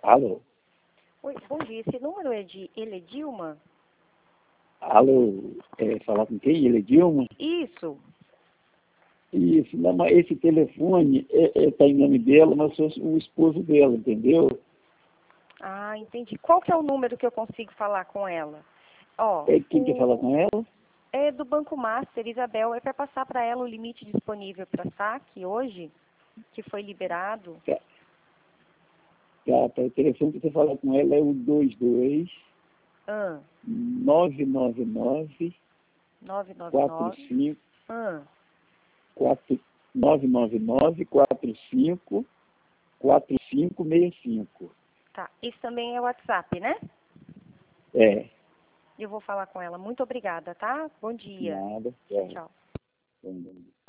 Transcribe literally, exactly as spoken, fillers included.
Alô? Oi, bom dia. Esse número é de Eledilma? Alô? É, falar com quem? Ele é Dilma? Isso. Isso, não, mas esse telefone está é, é, tá em nome dela, mas eu sou o esposo dela, entendeu? Ah, entendi. Qual que é o número que eu consigo falar com ela? Ó, É, quem quer falar o... com ela? é do Banco Master, Isabel. É para passar para ela o limite disponível para saque hoje, que foi liberado. Tá, tá, tá. O telefone que você falar com ela é o dois dois Ah, nove nove nove quatro nove nove nove. cinco Ah, quatro nove nove nove quatro cinco quatro cinco seis cinco. tá. Esse também é o WhatsApp, né? É, Eu vou falar com ela. Muito obrigada, tá? Bom dia. nada. Tchau, É. tchau.